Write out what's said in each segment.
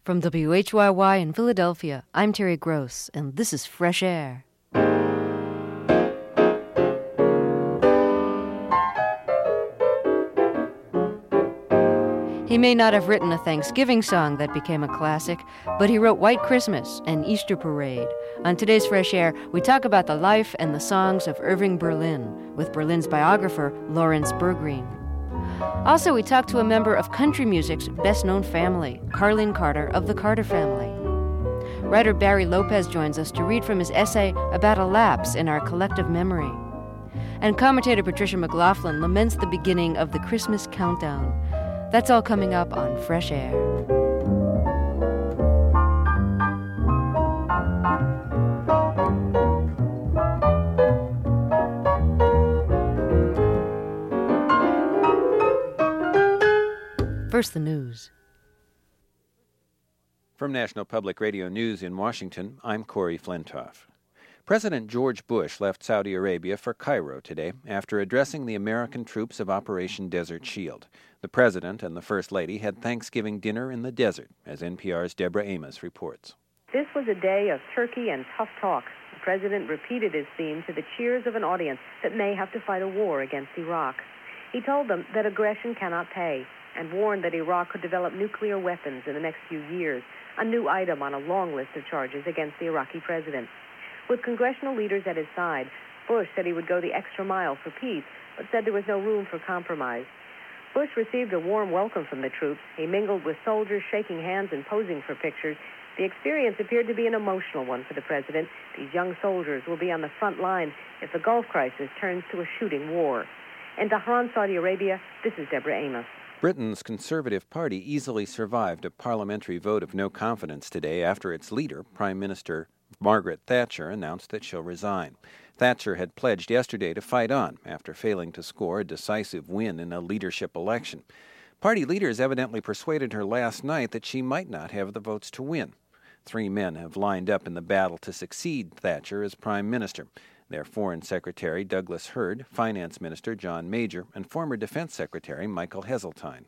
From WHYY in Philadelphia, I'm Terry Gross, and this is Fresh Air. He may not have written a Thanksgiving song that became a classic, but he wrote White Christmas and Easter Parade. On today's Fresh Air, we talk about the life and the songs of Irving Berlin with Berlin's biographer, Lawrence Bergreen. Also, we talk to a member of country music's best-known family, Carlene Carter of the Carter Family. Writer Barry Lopez joins us to read from his essay about a lapse in our collective memory. And commentator Patricia McLaughlin laments the beginning of the Christmas countdown. That's all coming up on Fresh Air. First, the news. From National Public Radio News in Washington, I'm Corey Flintoff. President George Bush left Saudi Arabia for Cairo today after addressing the American troops of Operation Desert Shield. The President and the First Lady had Thanksgiving dinner in the desert, as NPR's Deborah Amos reports. This was a day of turkey and tough talk. The President repeated his theme to the cheers of an audience that may have to fight a war against Iraq. He told them that aggression cannot pay and warned that Iraq could develop nuclear weapons in the next few years, a new item on a long list of charges against the Iraqi president. With congressional leaders at his side, Bush said he would go the extra mile for peace, but said there was no room for compromise. Bush received a warm welcome from the troops. He mingled with soldiers, shaking hands and posing for pictures. The experience appeared to be an emotional one for the president. These young soldiers will be on the front line if the Gulf crisis turns to a shooting war. In Tehran, Saudi Arabia, this is Deborah Amos. Britain's Conservative Party easily survived a parliamentary vote of no confidence today after its leader, Prime Minister Margaret Thatcher, announced that she'll resign. Thatcher had pledged yesterday to fight on after failing to score a decisive win in a leadership election. Party leaders evidently persuaded her last night that she might not have the votes to win. 3 men have lined up in the battle to succeed Thatcher as Prime Minister. They're Foreign Secretary Douglas Hurd, Finance Minister John Major, and former Defense Secretary Michael Heseltine.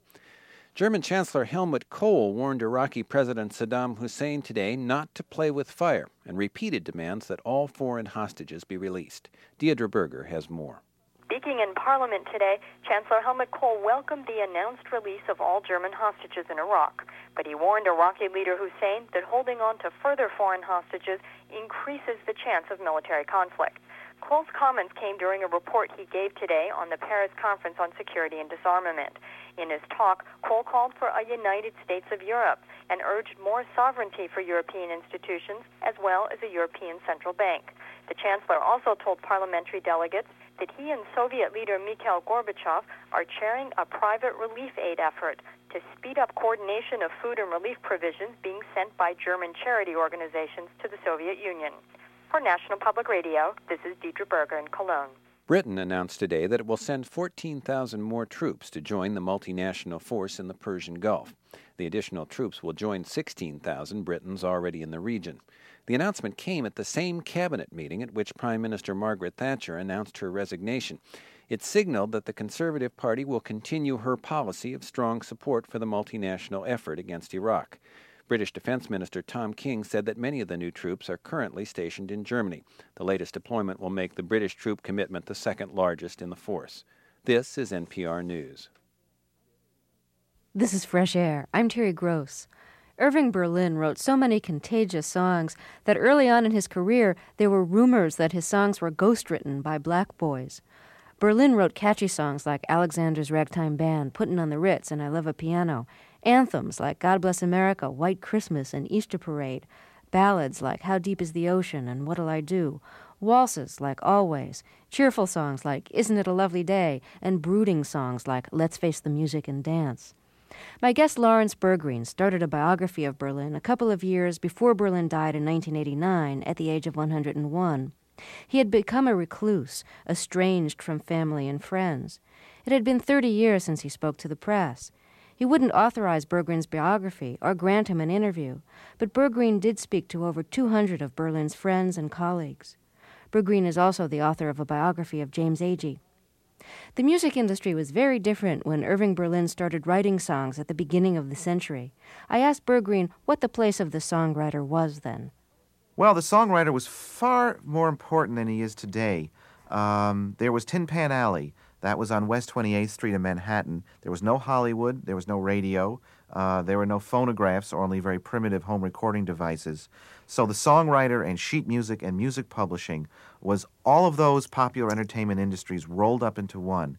German Chancellor Helmut Kohl warned Iraqi President Saddam Hussein today not to play with fire and repeated demands that all foreign hostages be released. Deirdre Berger has more. Speaking in Parliament today, Chancellor Helmut Kohl welcomed the announced release of all German hostages in Iraq, but he warned Iraqi leader Hussein that holding on to further foreign hostages increases the chance of military conflict. Kohl's comments came during a report he gave today on the Paris Conference on Security and Disarmament. In his talk, Kohl called for a United States of Europe and urged more sovereignty for European institutions as well as a European Central Bank. The Chancellor also told parliamentary delegates that he and Soviet leader Mikhail Gorbachev are chairing a private relief aid effort to speed up coordination of food and relief provisions being sent by German charity organizations to the Soviet Union. For National Public Radio, this is Deirdre Berger in Cologne. Britain announced today that it will send 14,000 more troops to join the multinational force in the Persian Gulf. The additional troops will join 16,000 Britons already in the region. The announcement came at the same cabinet meeting at which Prime Minister Margaret Thatcher announced her resignation. It signaled that the Conservative Party will continue her policy of strong support for the multinational effort against Iraq. British Defense Minister Tom King said that many of the new troops are currently stationed in Germany. The latest deployment will make the British troop commitment the second largest in the force. This is NPR News. This is Fresh Air. I'm Terry Gross. Irving Berlin wrote so many contagious songs that early on in his career there were rumors that his songs were ghostwritten by black boys. Berlin wrote catchy songs like Alexander's Ragtime Band, Puttin' on the Ritz, and I Love a Piano, anthems like God Bless America, White Christmas, and Easter Parade, ballads like How Deep is the Ocean and What'll I Do, waltzes like Always, cheerful songs like Isn't It a Lovely Day, and brooding songs like Let's Face the Music and Dance. My guest Lawrence Bergreen started a biography of Berlin a couple of years before Berlin died in 1989 at the age of 101. He had become a recluse, estranged from family and friends. It had been 30 years since he spoke to the press. He wouldn't authorize Bergreen's biography or grant him an interview, but Bergreen did speak to over 200 of Berlin's friends and colleagues. Bergreen is also the author of a biography of James Agee. The music industry was very different when Irving Berlin started writing songs at the beginning of the century. I asked Bergreen what the place of the songwriter was then. Well, the songwriter was far more important than he is today. There was Tin Pan Alley. That was on West 28th Street in Manhattan. There was no Hollywood. There was no radio. There were no phonographs or only very primitive home recording devices. So the songwriter and sheet music and music publishing was all of those popular entertainment industries rolled up into one.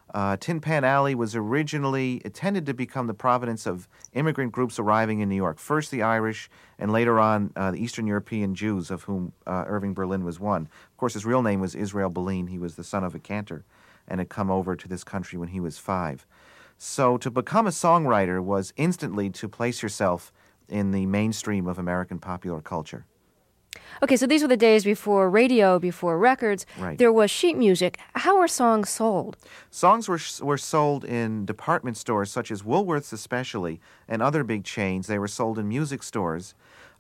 Tin Pan Alley was originally intended to become the providence of immigrant groups arriving in New York. First the Irish, and later on the Eastern European Jews, of whom Irving Berlin was one. Of course, his real name was Israel Berlin. He was the son of a cantor and had come over to this country when he was 5. So to become a songwriter was instantly to place yourself in the mainstream of American popular culture. Okay, so these were the days before radio, before records. Right. There was sheet music. How were songs sold? Songs were sold in department stores, such as Woolworth's especially, and other big chains. They were sold in music stores.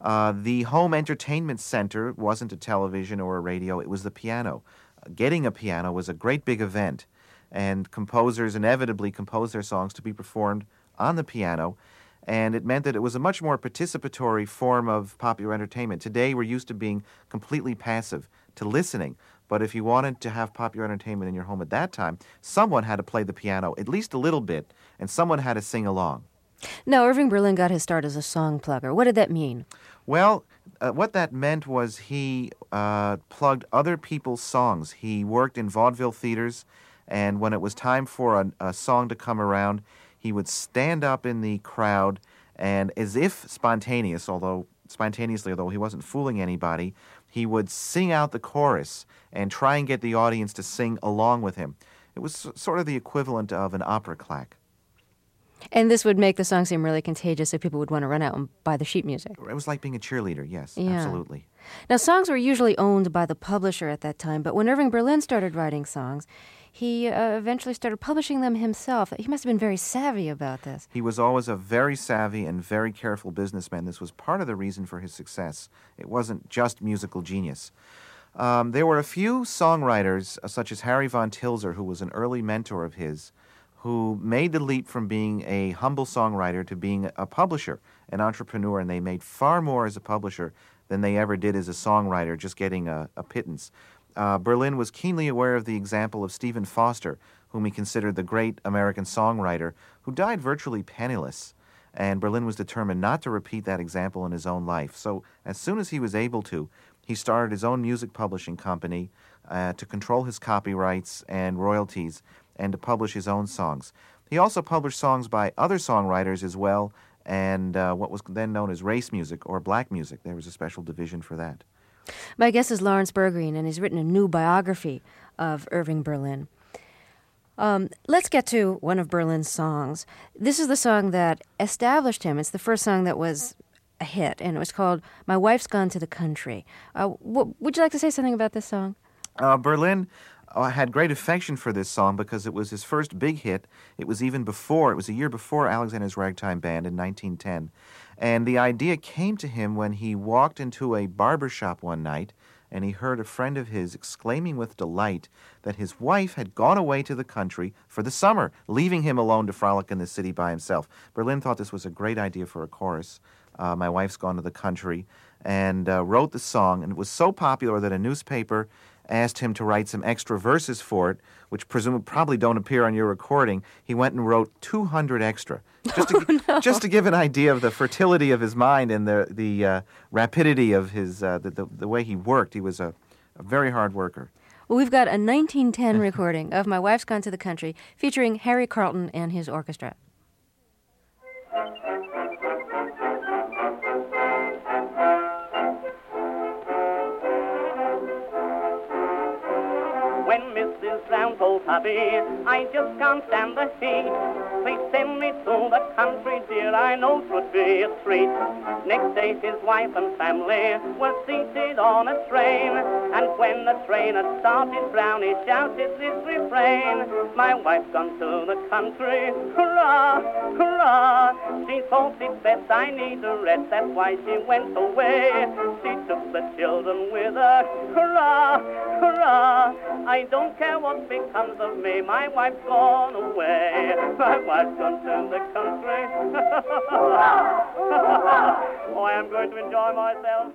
The home entertainment center wasn't a television or a radio, it was the piano. Getting a piano was a great big event, and composers inevitably composed their songs to be performed on the piano, and it meant that it was a much more participatory form of popular entertainment. Today, we're used to being completely passive, to listening, but if you wanted to have popular entertainment in your home at that time, someone had to play the piano at least a little bit, and someone had to sing along. Now, Irving Berlin got his start as a song plugger. What did that mean? Well, what that meant was he plugged other people's songs. He worked in vaudeville theaters, and when it was time for a song to come around, he would stand up in the crowd and, as if spontaneously, although he wasn't fooling anybody, he would sing out the chorus and try and get the audience to sing along with him. It was sort of the equivalent of an opera claque. And this would make the song seem really contagious, so people would want to run out and buy the sheet music. It was like being a cheerleader, yes, Yeah. absolutely. Now, songs were usually owned by the publisher at that time, but when Irving Berlin started writing songs, he eventually started publishing them himself. He must have been very savvy about this. He was always a very savvy and very careful businessman. This was part of the reason for his success. It wasn't just musical genius. There were a few songwriters, such as Harry Von Tilzer, who was an early mentor of his, who made the leap from being a humble songwriter to being a publisher, an entrepreneur, and they made far more as a publisher than they ever did as a songwriter, just getting a pittance. Berlin was keenly aware of the example of Stephen Foster, whom he considered the great American songwriter, who died virtually penniless, and Berlin was determined not to repeat that example in his own life. So as soon as he was able to, he started his own music publishing company to control his copyrights and royalties and to publish his own songs. He also published songs by other songwriters as well, and what was then known as race music or black music. There was a special division for that. My guest is Lawrence Bergreen, and he's written a new biography of Irving Berlin. Let's get to one of Berlin's songs. This is the song that established him. It's the first song that was a hit, and it was called My Wife's Gone to the Country. Would you like to say something about this song? Berlin had great affection for this song because it was his first big hit. It was a year before Alexander's Ragtime Band in 1910. And the idea came to him when he walked into a barber shop one night and he heard a friend of his exclaiming with delight that his wife had gone away to the country for the summer, leaving him alone to frolic in the city by himself. Berlin thought this was a great idea for a chorus. My Wife's Gone to the Country, and wrote the song, and it was so popular that a newspaper asked him to write some extra verses for it, which probably don't appear on your recording. He went and wrote 200 extra, just to give an idea of the fertility of his mind and the rapidity of his the way he worked. He was a very hard worker. Well, we've got a 1910 recording of My Wife's Gone to the Country featuring Harry Carlton and his orchestra. When Mrs. Brown told Pappy, I just can't stand the heat, please send me to the country, dear, I know 'twould be a treat. Next day his wife and family were seated on a train, and when the train had started, Brownie shouted this refrain: my wife's gone to the country, hurrah, hurrah. She thought it best I need a rest, that's why she went away. She took the children with her, hurrah, hurrah. I don't care what becomes of me, my wife's gone away. My wife's gone to the country. Oh, I am going to enjoy myself.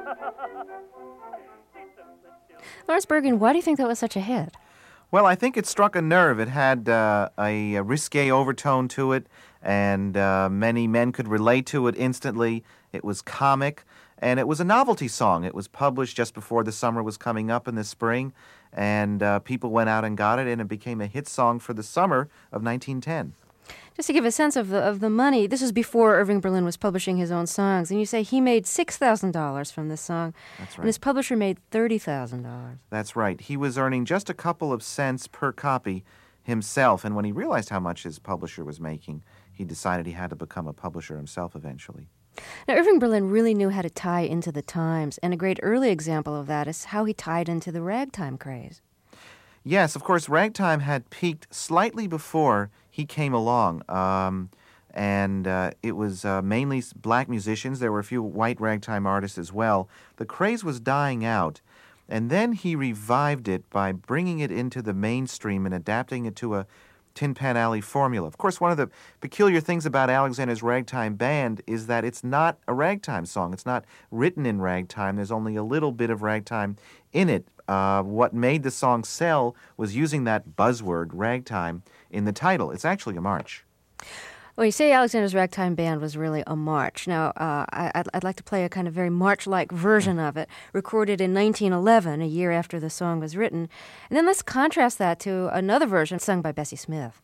Lawrence Bergreen, why do you think that was such a hit? Well, I think it struck a nerve. It had a risque overtone to it, and many men could relate to it instantly. It was comic, and it was a novelty song. It was published just before the summer was coming up in the spring, and people went out and got it, and it became a hit song for the summer of 1910. Just to give a sense of the money, this was before Irving Berlin was publishing his own songs, and you say he made $6,000 from this song. That's right. And his publisher made $30,000. That's right. He was earning just a couple of cents per copy himself, and when he realized how much his publisher was making, he decided he had to become a publisher himself eventually. Now, Irving Berlin really knew how to tie into the times, and a great early example of that is how he tied into the ragtime craze. Yes, of course, ragtime had peaked slightly before he came along, and it was mainly black musicians. There were a few white ragtime artists as well. The craze was dying out, and then he revived it by bringing it into the mainstream and adapting it to a Tin Pan Alley formula. Of course, one of the peculiar things about Alexander's Ragtime Band is that it's not a ragtime song. It's not written in ragtime. There's only a little bit of ragtime in it. What made the song sell was using that buzzword, ragtime, in the title. It's actually a march. Well, you say Alexander's Ragtime Band was really a march. Now, I'd like to play a kind of very march-like version of it, recorded in 1911, a year after the song was written. And then let's contrast that to another version sung by Bessie Smith.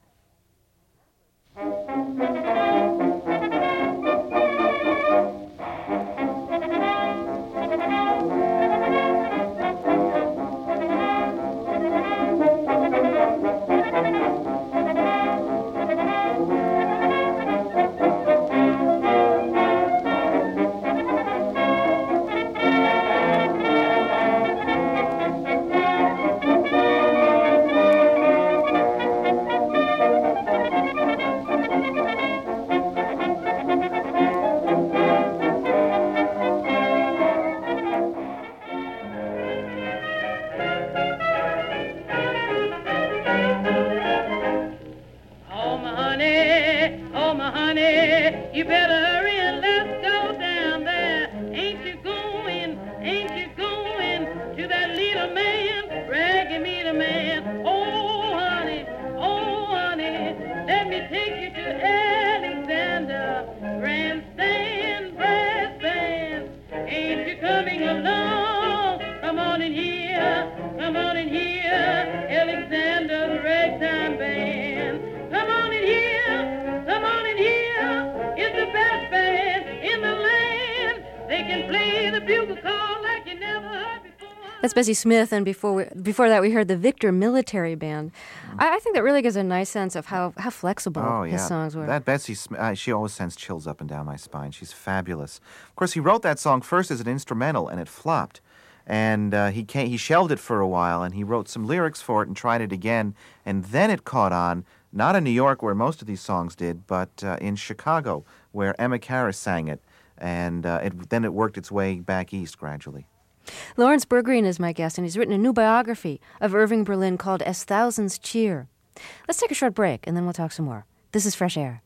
You better hurry and let's go down there. Ain't you going to that little man, Raggy Meter Man? Oh, honey, let me take you to Alexander, grandstand, brass band. Ain't you coming along? Come on in here, Alexander, the ragtime band. Come on in here. It's the best band in the land. They can play the bugle call like you never heard before. That's Bessie Smith, and before that we heard the Victor Military Band. I think that really gives a nice sense of how flexible his songs were. That Bessie Smith, she always sends chills up and down my spine. She's fabulous. Of course, he wrote that song first as an instrumental, and it flopped. And he shelved it for a while, and he wrote some lyrics for it and tried it again, and then it caught on. Not in New York, where most of these songs did, but in Chicago, where Emma Karras sang it, and then it worked its way back east gradually. Lawrence Bergreen is my guest, and he's written a new biography of Irving Berlin called As Thousands Cheer. Let's take a short break, and then we'll talk some more. This is Fresh Air.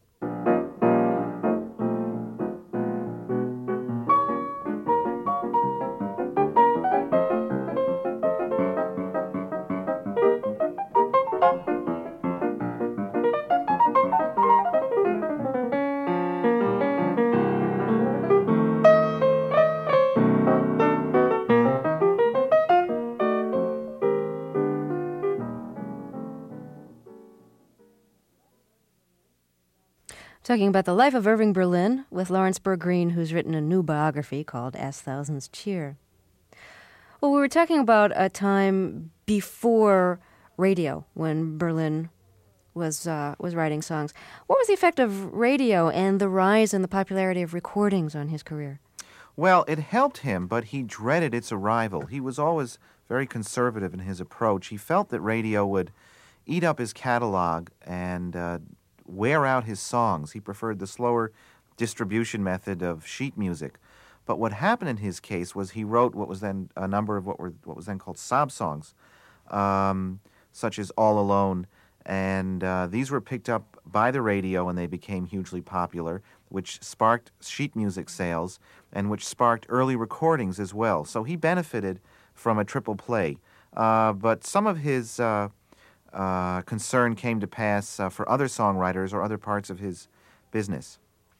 Talking about the life of Irving Berlin with Lawrence Bergreen, who's written a new biography called As Thousands Cheer. Well, we were talking about a time before radio when Berlin was writing songs. What was the effect of radio and the rise in the popularity of recordings on his career? Well, it helped him, but he dreaded its arrival. He was always very conservative in his approach. He felt that radio would eat up his catalog and wear out his songs. He preferred the slower distribution method of sheet music. But what happened in his case was he wrote what was then a number of what was then called sob songs, such as All Alone, and these were picked up by the radio and they became hugely popular, which sparked sheet music sales and which sparked early recordings as well. So he benefited from a triple play. But some of his concern came to pass for other songwriters or other parts of his business.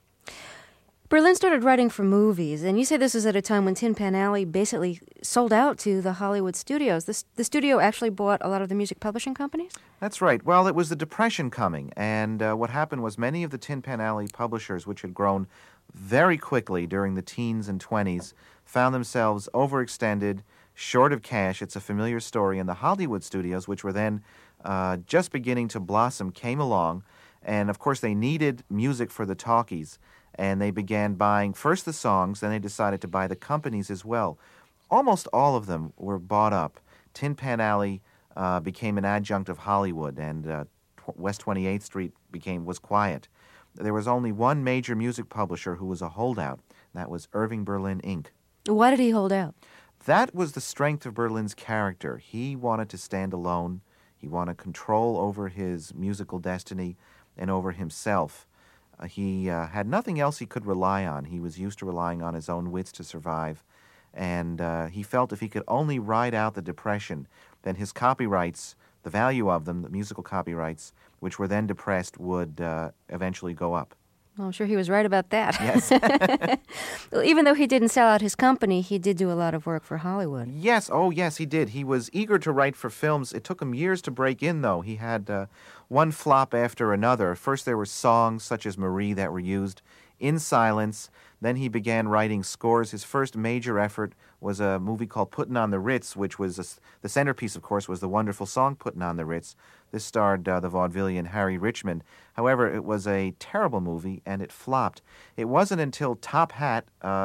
Berlin started writing for movies, and you say this is at a time when Tin Pan Alley basically sold out to the Hollywood studios. The studio actually bought a lot of the music publishing companies? That's right. Well, it was the Depression coming, and what happened was many of the Tin Pan Alley publishers, which had grown very quickly during the teens and 20s, found themselves overextended, short of cash. It's a familiar story. And the Hollywood studios, which were then just beginning to blossom, came along, and of course they needed music for the talkies. And they began buying first the songs, then they decided to buy the companies as well. Almost all of them were bought up. Tin Pan Alley became an adjunct of Hollywood, and West 28th Street was quiet. There was only one major music publisher who was a holdout. That was Irving Berlin, Inc. Why did he hold out? That was the strength of Berlin's character. He wanted to stand alone. He wanted control over his musical destiny and over himself. He had nothing else he could rely on. He was used to relying on his own wits to survive. And he felt if he could only ride out the Depression, then his copyrights, the value of them, the musical copyrights, which were then depressed, would eventually go up. Well, I'm sure he was right about that. Yes. Well, even though he didn't sell out his company, he did do a lot of work for Hollywood. Yes, oh yes, he did. He was eager to write for films. It took him years to break in, though. He had one flop after another. First there were songs such as Marie that were used in silence. Then he began writing scores. His first major effort was a movie called Puttin' on the Ritz, which was the centerpiece, of course, was the wonderful song Puttin' on the Ritz. This starred the vaudevillian Harry Richmond. However, it was a terrible movie, and it flopped. It wasn't until Top Hat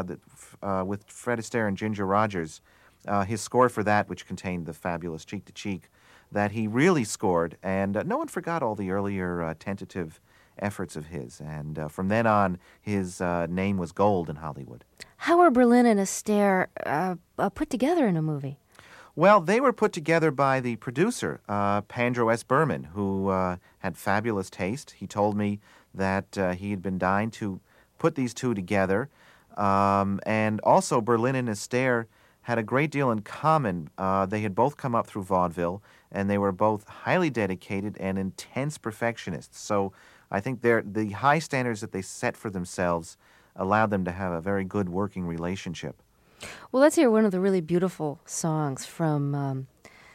with Fred Astaire and Ginger Rogers, his score for that, which contained the fabulous Cheek to Cheek, that he really scored, and no one forgot all the earlier tentative efforts of his. And from then on, his name was gold in Hollywood. How were Berlin and Astaire put together in a movie? Well, they were put together by the producer, Pandro S. Berman, who had fabulous taste. He told me that he had been dying to put these two together. And also, Berlin and Astaire had a great deal in common. They had both come up through vaudeville, and they were both highly dedicated and intense perfectionists. So I think the high standards that they set for themselves allowed them to have a very good working relationship. Well, let's hear one of the really beautiful songs from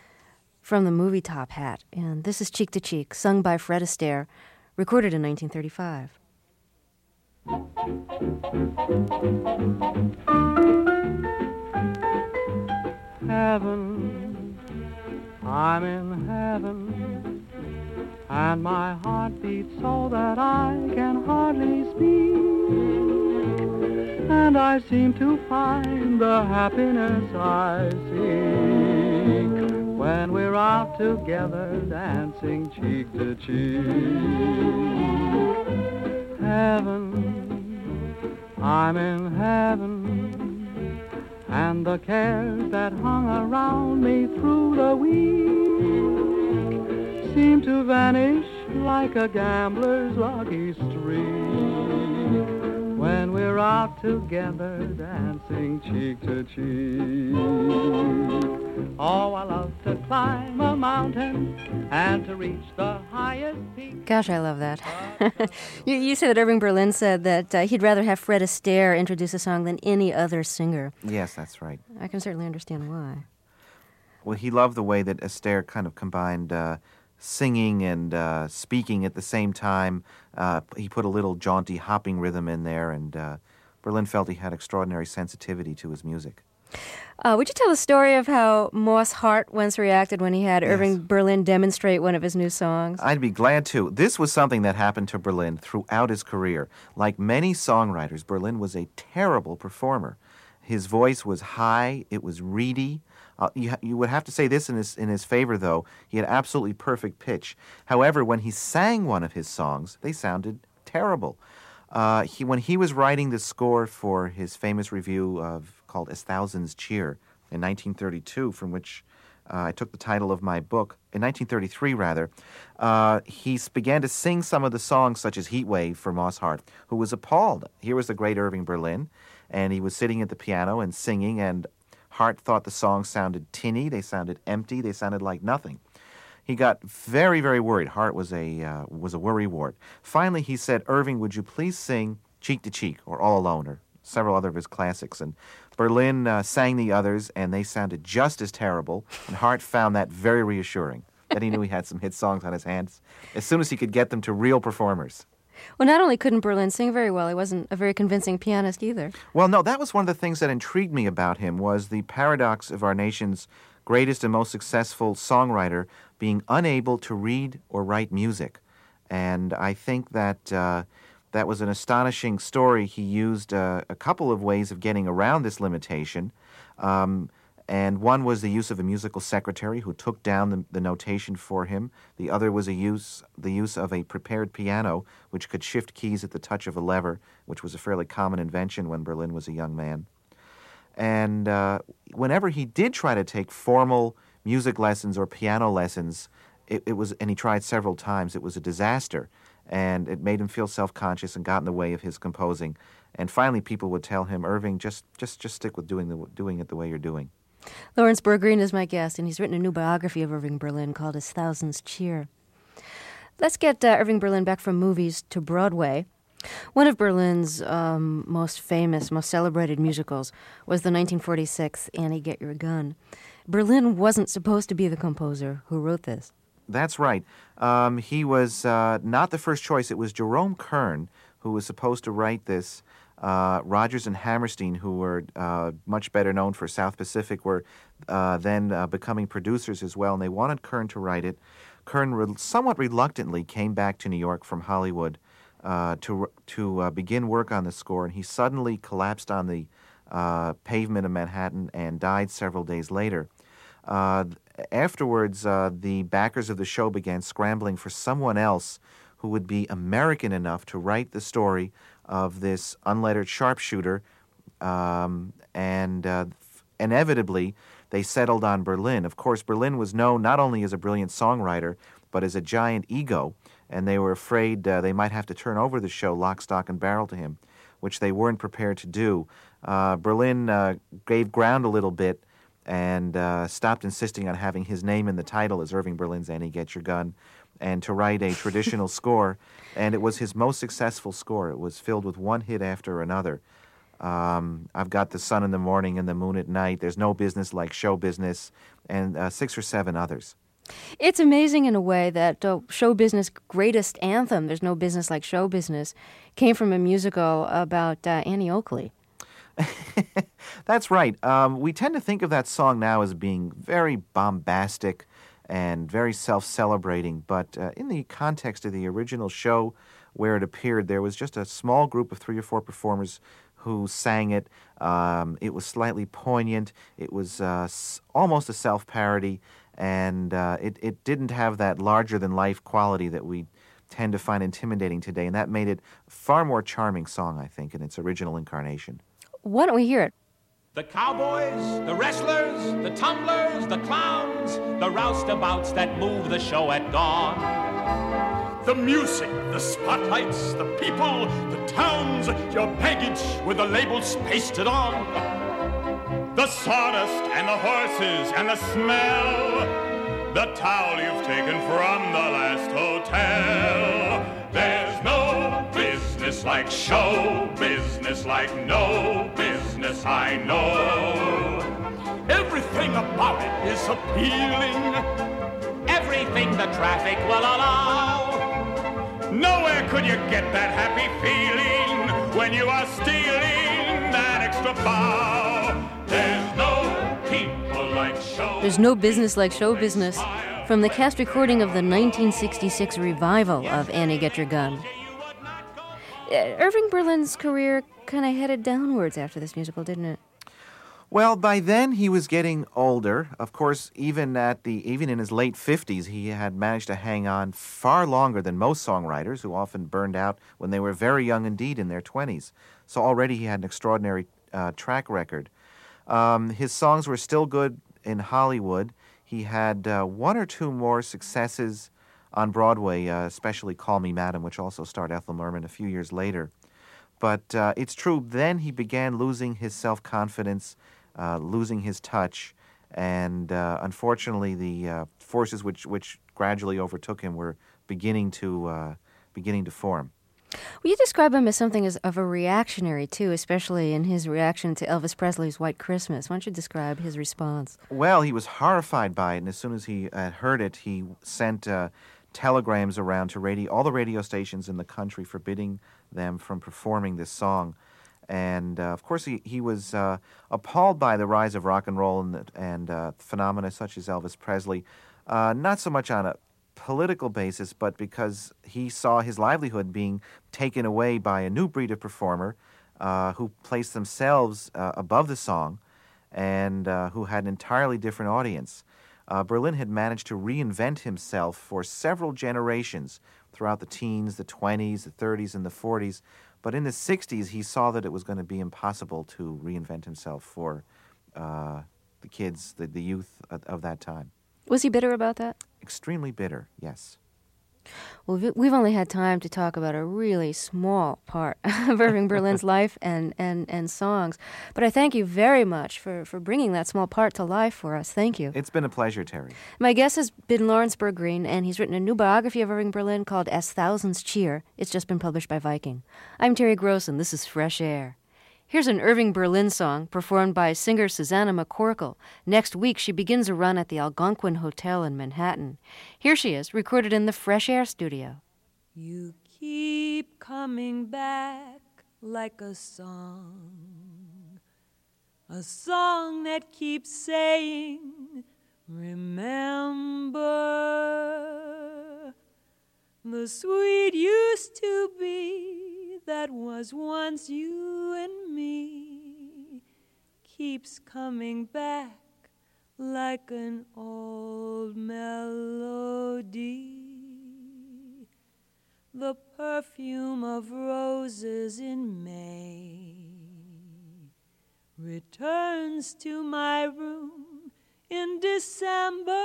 the movie Top Hat. And this is Cheek to Cheek, sung by Fred Astaire, recorded in 1935. Heaven, I'm in heaven, and my heart beats so that I can hardly speak, and I seem to find the happiness I seek when we're out together dancing cheek to cheek. Heaven, I'm in heaven, and the cares that hung around me through the week seem to vanish like a gambler's lucky streak when we're out together dancing cheek to cheek. Oh, I love to climb a mountain and to reach the highest peak. Gosh, I love that. You said that Irving Berlin said that he'd rather have Fred Astaire introduce a song than any other singer. Yes, that's right. I can certainly understand why. Well, he loved the way that Astaire kind of combined singing and speaking at the same time. He put a little jaunty hopping rhythm in there, and Berlin felt he had extraordinary sensitivity to his music. Would you tell the story of how Moss Hart once reacted when he had Yes. Irving Berlin demonstrate one of his new songs? I'd be glad to. This was something that happened to Berlin throughout his career. Like many songwriters, Berlin was a terrible performer. His voice was high, it was reedy. You would have to say this in his favor, though. He had absolutely perfect pitch. However, when he sang one of his songs, they sounded terrible. When he was writing the score for his famous revue called As Thousands Cheer in 1932, from which I took the title of my book, in 1933 rather, he began to sing some of the songs such as Heat Wave for Moss Hart, who was appalled. Here was the great Irving Berlin, and he was sitting at the piano and singing, and Hart thought the songs sounded tinny, they sounded empty, they sounded like nothing. He got very, very worried. Hart was a worrywart. Finally, he said, "Irving, would you please sing Cheek to Cheek or All Alone or several other of his classics?" And Berlin sang the others, and they sounded just as terrible. And Hart found that very reassuring, that he knew he had some hit songs on his hands as soon as he could get them to real performers. Well, not only couldn't Berlin sing very well, he wasn't a very convincing pianist either. Well, no, that was one of the things that intrigued me about him, was the paradox of our nation's greatest and most successful songwriter being unable to read or write music. And I think that that was an astonishing story. He used a couple of ways of getting around this limitation. And one was the use of a musical secretary who took down the notation for him. The other was the use of a prepared piano, which could shift keys at the touch of a lever, which was a fairly common invention when Berlin was a young man. And whenever he did try to take formal music lessons or piano lessons, and he tried several times, it was a disaster. And it made him feel self-conscious and got in the way of his composing. And finally, people would tell him, "Irving, just stick with doing it the way you're doing." Lawrence Bergreen is my guest, and he's written a new biography of Irving Berlin called As Thousands Cheer. Let's get Irving Berlin back from movies to Broadway. One of Berlin's most famous, most celebrated musicals was the 1946 Annie, Get Your Gun. Berlin wasn't supposed to be the composer who wrote this. That's right. He was not the first choice. It was Jerome Kern who was supposed to write this. Rodgers and Hammerstein, who were much better known for South Pacific, were then becoming producers as well, and they wanted Kern to write it. Kern somewhat reluctantly came back to New York from Hollywood to begin work on the score, and he suddenly collapsed on the pavement of Manhattan and died several days later. Afterwards, the backers of the show began scrambling for someone else who would be American enough to write the story of this unlettered sharpshooter, and inevitably they settled on Berlin. Of course, Berlin was known not only as a brilliant songwriter, but as a giant ego, and they were afraid they might have to turn over the show lock, stock, and barrel to him, which they weren't prepared to do. Berlin gave ground a little bit and stopped insisting on having his name in the title as Irving Berlin's Annie, Get Your Gun, and to write a traditional score, and it was his most successful score. It was filled with one hit after another. I've got The Sun in the Morning and The Moon at Night, There's No Business Like Show Business, and 6 or 7 others. It's amazing in a way that show business greatest anthem, There's No Business Like Show Business, came from a musical about Annie Oakley. That's right. We tend to think of that song now as being very bombastic and very self-celebrating, but in the context of the original show where it appeared, there was just a small group of 3 or 4 performers who sang it. It was slightly poignant. It was almost a self-parody, and it didn't have that larger-than-life quality that we tend to find intimidating today, and that made it a far more charming song, I think, in its original incarnation. Why don't we hear it? The cowboys, the wrestlers, the tumblers, the clowns, the roustabouts that move the show at dawn. The music, the spotlights, the people, the towns, your baggage with the labels pasted on. The sawdust and the horses and the smell, the towel you've taken from the last hotel. There's no business like show business, like no business I know. Everything about it is appealing, Everything the traffic will allow. nowhere could you get that happy feeling when you are stealing that extra bow. There's no There's no business like show business, from the cast recording of the 1966 revival of Annie Get Your Gun. Irving Berlin's career kind of headed downwards after this musical, didn't it? Well, by then he was getting older. Of course, even in his late 50s, he had managed to hang on far longer than most songwriters, who often burned out when they were very young indeed, in their 20s. So already he had an extraordinary track record. His songs were still good in Hollywood. He had one or two more successes on Broadway, especially Call Me Madam, which also starred Ethel Merman a few years later. But it's true, then he began losing his self-confidence, losing his touch, and unfortunately the forces which gradually overtook him were beginning to form. Well, you describe him as something of a reactionary, too, especially in his reaction to Elvis Presley's White Christmas. Why don't you describe his response? Well, he was horrified by it, and as soon as he heard it, he sent telegrams around to all the radio stations in the country, forbidding them from performing this song. And, of course, he was appalled by the rise of rock and roll and phenomena such as Elvis Presley, not so much on a political basis, but because he saw his livelihood being taken away by a new breed of performer who placed themselves above the song and who had an entirely different audience. Berlin had managed to reinvent himself for several generations throughout the teens, the 20s, the 30s, and the 40s. But in the 60s, he saw that it was going to be impossible to reinvent himself for the kids, the youth of that time. Was he bitter about that? Extremely bitter, yes. Well, we've only had time to talk about a really small part of Irving Berlin's life and songs. But I thank you very much for bringing that small part to life for us. Thank you. It's been a pleasure, Terry. My guest has been Lawrence Bergreen, and he's written a new biography of Irving Berlin called As Thousands Cheer. It's just been published by Viking. I'm Terry Gross, and this is Fresh Air. Here's an Irving Berlin song performed by singer Susanna McCorkle. Next week, she begins a run at the Algonquin Hotel in Manhattan. Here she is, recorded in the Fresh Air studio. You keep coming back like a song that keeps saying, remember the sweet used to be that was once you and me, keeps coming back like an old melody. The perfume of roses in May returns to my room in December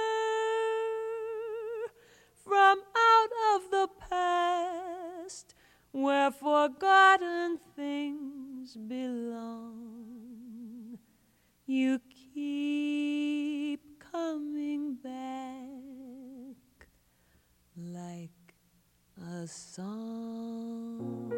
from out of the past where forgotten things belong. You keep coming back like a song.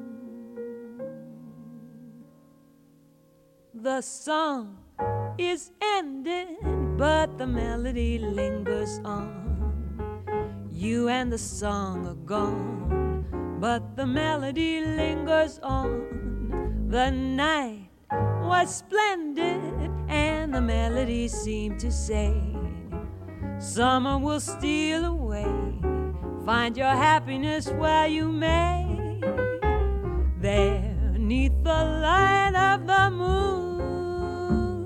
The song is ended, but the melody lingers on. You and the song are gone, but the melody lingers on. The night was splendid, and the melody seemed to say, summer will steal away, find your happiness where you may. There, 'neath the light of the moon,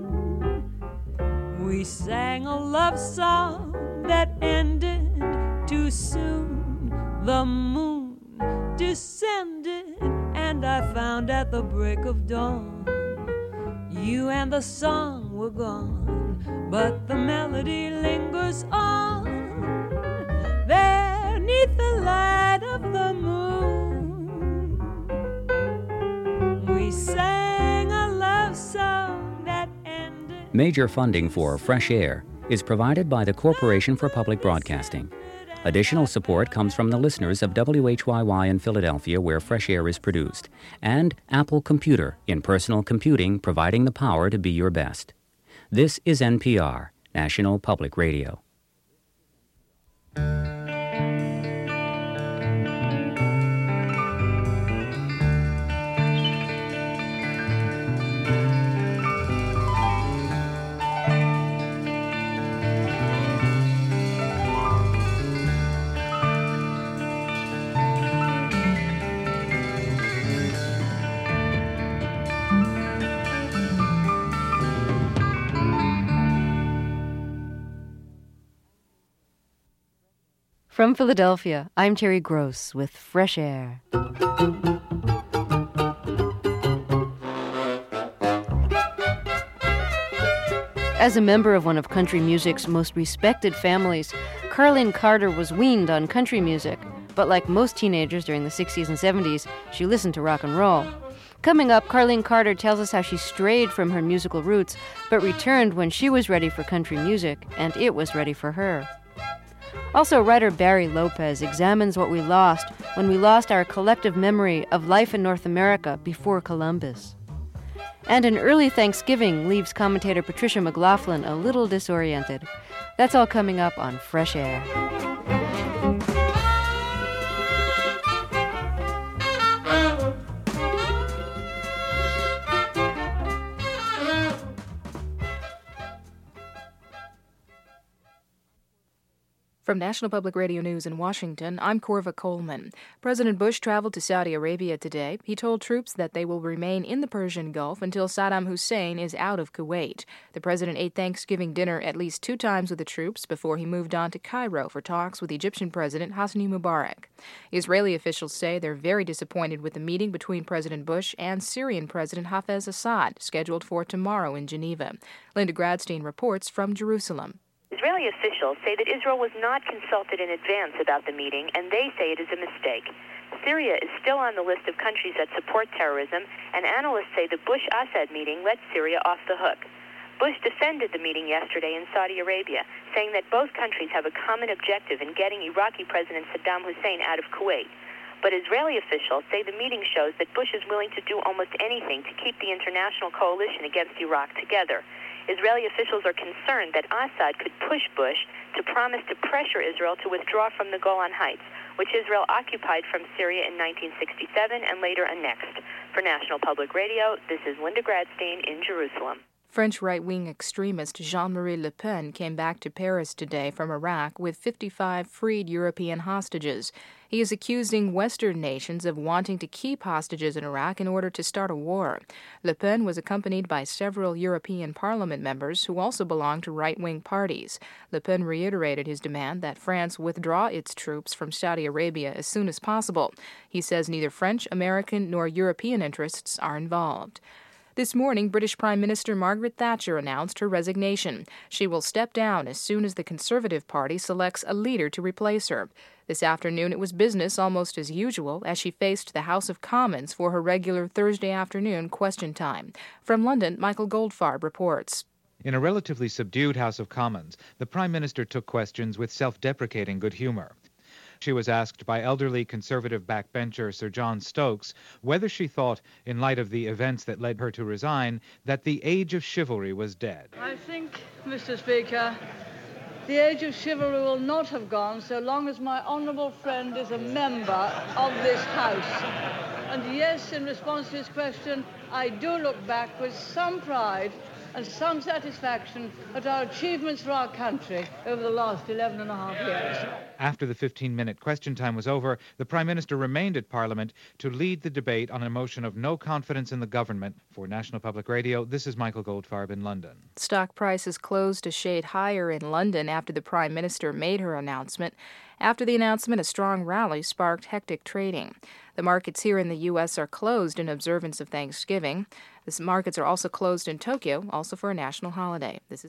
we sang a love song that ended too soon. The moon descended, and I found at the break of dawn you and the song were gone, but the melody lingers on. There, 'neath the light of the moon, we sang a love song that ended. Major funding for Fresh Air is provided by the Corporation for Public Broadcasting. Additional support comes from the listeners of WHYY in Philadelphia, where Fresh Air is produced, and Apple Computer, in personal computing, providing the power to be your best. This is NPR, National Public Radio. From Philadelphia, I'm Terry Gross with Fresh Air. As a member of one of country music's most respected families, Carlene Carter was weaned on country music. But like most teenagers during the 60s and 70s, she listened to rock and roll. Coming up, Carlene Carter tells us how she strayed from her musical roots, but returned when she was ready for country music, and it was ready for her. Also, writer Barry Lopez examines what we lost when we lost our collective memory of life in North America before Columbus. And an early Thanksgiving leaves commentator Patricia McLaughlin a little disoriented. That's all coming up on Fresh Air. From National Public Radio News in Washington, I'm Corva Coleman. President Bush traveled to Saudi Arabia today. He told troops that they will remain in the Persian Gulf until Saddam Hussein is out of Kuwait. The president ate Thanksgiving dinner at least 2 times with the troops before he moved on to Cairo for talks with Egyptian President Hosni Mubarak. Israeli officials say they're very disappointed with the meeting between President Bush and Syrian President Hafez Assad, scheduled for tomorrow in Geneva. Linda Gradstein reports from Jerusalem. Israeli officials say that Israel was not consulted in advance about the meeting, and they say it is a mistake. Syria is still on the list of countries that support terrorism, and analysts say the Bush-Assad meeting let Syria off the hook. Bush defended the meeting yesterday in Saudi Arabia, saying that both countries have a common objective in getting Iraqi President Saddam Hussein out of Kuwait. But Israeli officials say the meeting shows that Bush is willing to do almost anything to keep the international coalition against Iraq together. Israeli officials are concerned that Assad could push Bush to promise to pressure Israel to withdraw from the Golan Heights, which Israel occupied from Syria in 1967 and later annexed. For National Public Radio, this is Linda Gradstein in Jerusalem. French right-wing extremist Jean-Marie Le Pen came back to Paris today from Iraq with 55 freed European hostages. He is accusing Western nations of wanting to keep hostages in Iraq in order to start a war. Le Pen was accompanied by several European Parliament members who also belong to right-wing parties. Le Pen reiterated his demand that France withdraw its troops from Saudi Arabia as soon as possible. He says neither French, American, nor European interests are involved. This morning, British Prime Minister Margaret Thatcher announced her resignation. She will step down as soon as the Conservative Party selects a leader to replace her. This afternoon, it was business almost as usual as she faced the House of Commons for her regular Thursday afternoon question time. From London, Michael Goldfarb reports. In a relatively subdued House of Commons, the Prime Minister took questions with self-deprecating good humor. She was asked by elderly Conservative backbencher Sir John Stokes whether she thought, in light of the events that led her to resign, that the age of chivalry was dead. I think, Mr. Speaker, the age of chivalry will not have gone so long as my honourable friend is a member of this House. And yes, in response to his question, I do look back with some pride and some satisfaction at our achievements for our country over the last 11 and a half years. After the 15-minute question time was over, the Prime Minister remained at Parliament to lead the debate on a motion of no confidence in the government. For National Public Radio, this is Michael Goldfarb in London. Stock prices closed a shade higher in London after the Prime Minister made her announcement. After the announcement, a strong rally sparked hectic trading. The markets here in the U.S. are closed in observance of Thanksgiving. The markets are also closed in Tokyo, also for a national holiday. This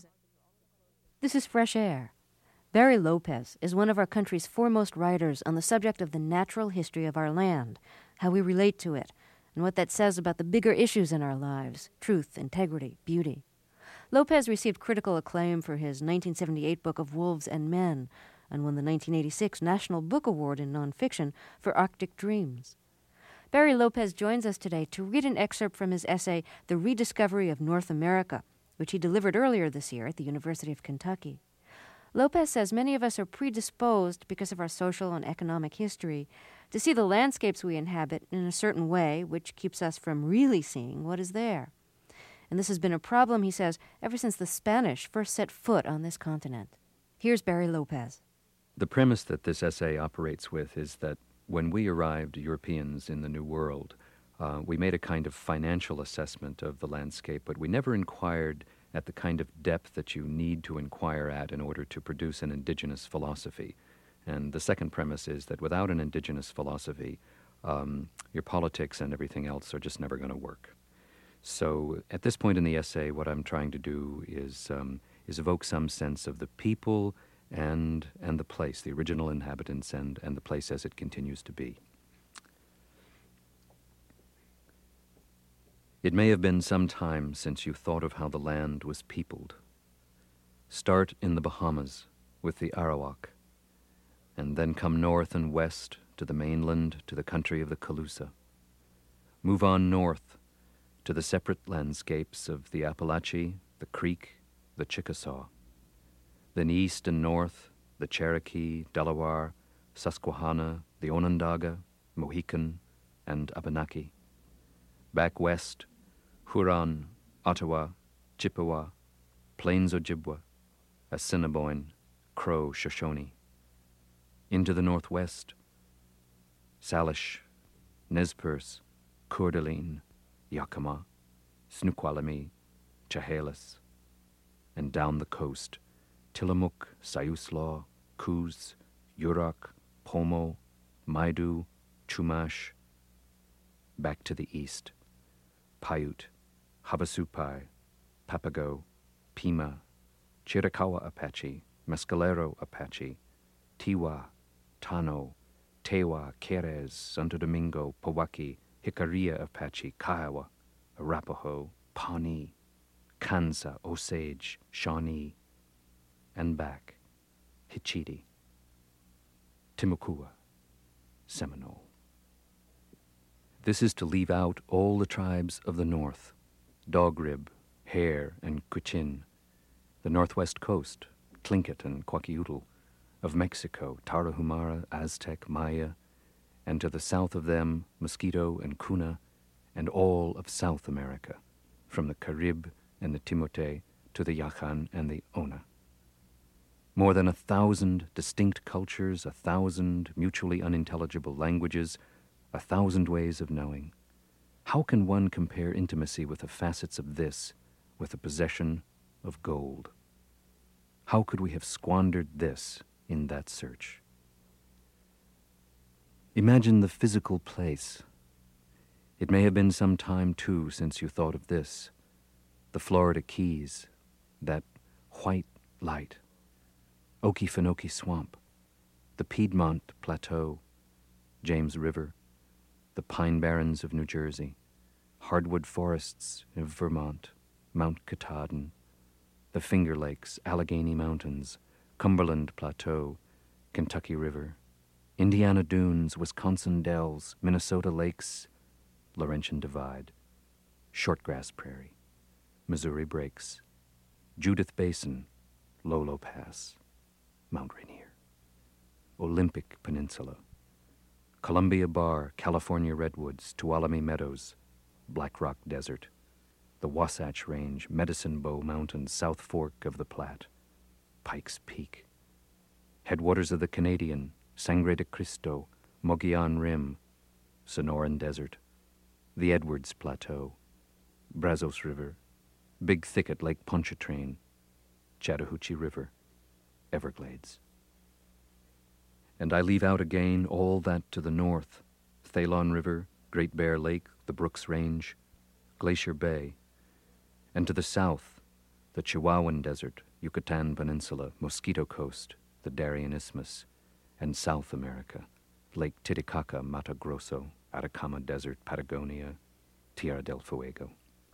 is Fresh Air. Barry Lopez is one of our country's foremost writers on the subject of the natural history of our land, how we relate to it, and what that says about the bigger issues in our lives: truth, integrity, beauty. Lopez received critical acclaim for his 1978 book of Wolves and Men, and won the 1986 National Book Award in Nonfiction for Arctic Dreams. Barry Lopez joins us today to read an excerpt from his essay, The Rediscovery of North America, which he delivered earlier this year at the University of Kentucky. Lopez says many of us are predisposed, because of our social and economic history, to see the landscapes we inhabit in a certain way, which keeps us from really seeing what is there. And this has been a problem, he says, ever since the Spanish first set foot on this continent. Here's Barry Lopez. The premise that this essay operates with is that when we arrived, Europeans, in the New World, we made a kind of financial assessment of the landscape, but we never inquired at the kind of depth that you need to inquire at in order to produce an indigenous philosophy. And the second premise is that without an indigenous philosophy, your politics and everything else are just never going to work. So at this point in the essay, what I'm trying to do is evoke some sense of the people and the place, the original inhabitants and the place as it continues to be. It may have been some time since you thought of how the land was peopled. Start in the Bahamas with the Arawak, and then come north and west to the mainland, to the country of the Calusa. Move on north to the separate landscapes of the Appalachee, the Creek, the Chickasaw. Then east and north, the Cherokee, Delaware, Susquehanna, the Onondaga, Mohican, and Abenaki. Back west, Huron, Ottawa, Chippewa, Plains Ojibwa, Assiniboine, Crow, Shoshone. Into the northwest, Salish, Nez Perce, Coeur d'Alene, Yakima, Snoqualmie, Chehalis, and down the coast, Tillamook, Siuslaw, Coos, Yurok, Pomo, Maidu, Chumash. Back to the east, Paiute, Havasupai, Papago, Pima, Chiricahua Apache, Mescalero Apache, Tiwa, Tano, Tewa, Querez, Santo Domingo, Powaki, Jicarilla Apache, Kiowa, Arapaho, Pawnee, Kansa, Osage, Shawnee, and back, Hitchiti, Timucua, Seminole. This is to leave out all the tribes of the north, Dogrib, Hare, and Quichin, the northwest coast, Tlingit and Kwakiutl, of Mexico, Tarahumara, Aztec, Maya, and to the south of them, Mosquito and Kuna, and all of South America, from the Carib and the Timote to the Yachan and the Ona. More than 1,000 distinct cultures, 1,000 mutually unintelligible languages, 1,000 ways of knowing. How can one compare intimacy with the facets of this with the possession of gold? How could we have squandered this in that search? Imagine the physical place. It may have been some time, too, since you thought of this. The Florida Keys, that white light, Okefenokee Swamp, the Piedmont Plateau, James River, the Pine Barrens of New Jersey, hardwood forests of Vermont, Mount Katahdin, the Finger Lakes, Allegheny Mountains, Cumberland Plateau, Kentucky River, Indiana Dunes, Wisconsin Dells, Minnesota Lakes, Laurentian Divide, Shortgrass Prairie, Missouri Breaks, Judith Basin, Lolo Pass, Mount Rainier, Olympic Peninsula, Columbia Bar, California Redwoods, Tuolumne Meadows, Black Rock Desert, the Wasatch Range, Medicine Bow Mountains, South Fork of the Platte, Pikes Peak, headwaters of the Canadian, Sangre de Cristo, Mogollon Rim, Sonoran Desert, the Edwards Plateau, Brazos River, Big Thicket Lake Pontchartrain, Chattahoochee River, Everglades. And I leave out again all that to the north, Thalon River, Great Bear Lake, the Brooks Range, Glacier Bay, and to the south, the Chihuahuan Desert, Yucatan Peninsula, Mosquito Coast, the Darien Isthmus, and South America, Lake Titicaca, Mato Grosso, Atacama Desert, Patagonia, Tierra del Fuego.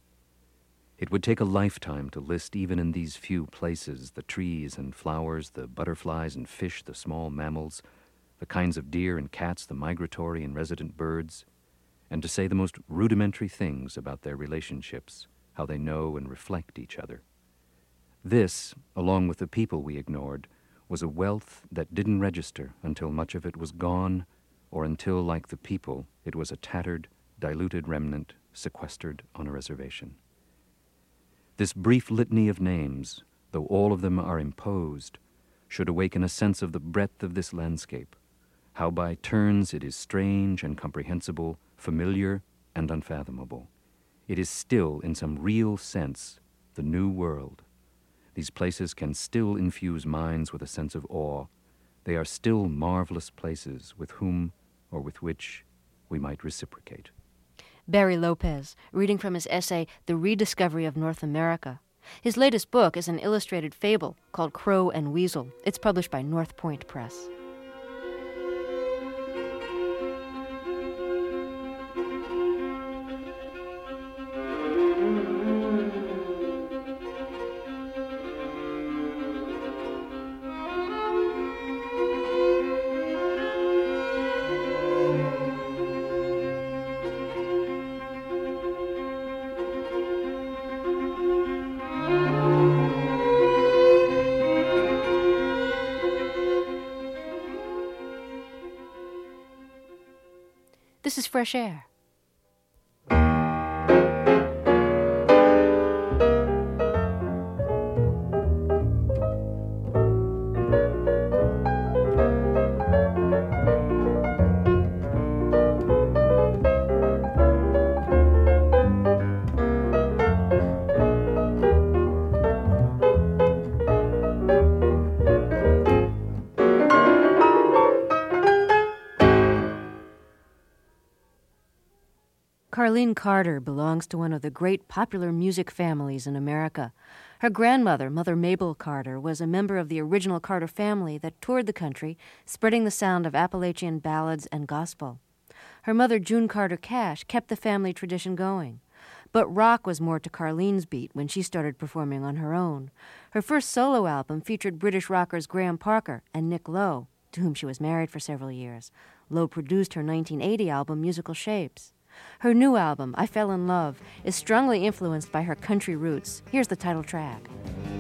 It would take a lifetime to list even in these few places the trees and flowers, the butterflies and fish, the small mammals, the kinds of deer and cats, the migratory and resident birds, and to say the most rudimentary things about their relationships, how they know and reflect each other. This, along with the people we ignored, was a wealth that didn't register until much of it was gone, or until, like the people, it was a tattered, diluted remnant sequestered on a reservation. This brief litany of names, though all of them are imposed, should awaken a sense of the breadth of this landscape, how by turns it is strange and comprehensible, familiar and unfathomable. It is still, in some real sense, the new world. These places can still infuse minds with a sense of awe. they are still marvelous places with whom or with which we might reciprocate. Barry Lopez, reading from his essay, The Rediscovery of North America. His latest book is an illustrated fable called Crow and Weasel. It's published by North Point Press. This is Fresh Air. Carlene Carter belongs to one of the great popular music families in America. Her grandmother, Mother Mabel Carter, was a member of the original Carter family that toured the country, spreading the sound of Appalachian ballads and gospel. Her mother, June Carter Cash, kept the family tradition going. But rock was more to Carlene's beat when she started performing on her own. Her first solo album featured British rockers Graham Parker and Nick Lowe, to whom she was married for several years. Lowe produced her 1980 album, Musical Shapes. Her new album, I Fell in Love, is strongly influenced by her country roots. Here's the title track.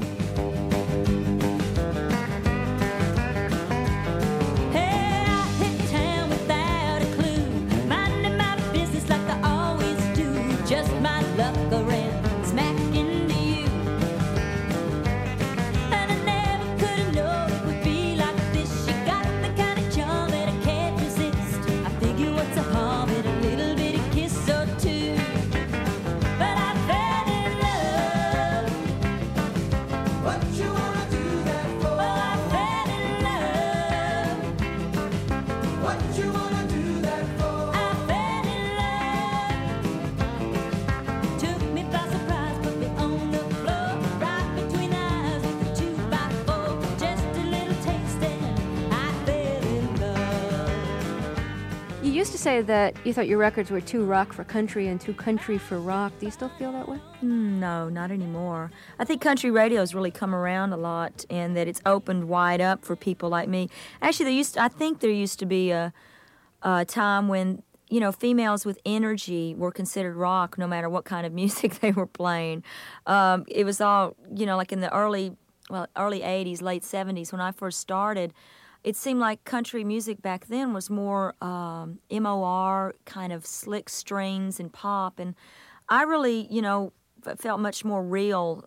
Say that you thought your records were too rock for country and too country for rock. Do you still feel that way? No, not anymore. I think country radio has really come around a lot, and that it's opened wide up for people like me. Actually, I think there used to be a time when, you know, females with energy were considered rock no matter what kind of music they were playing. It was all, you know, like in the early 80s, late 70s when I first started. It seemed like country music back then was more MOR, kind of slick strings and pop. And I really, you know, felt much more real,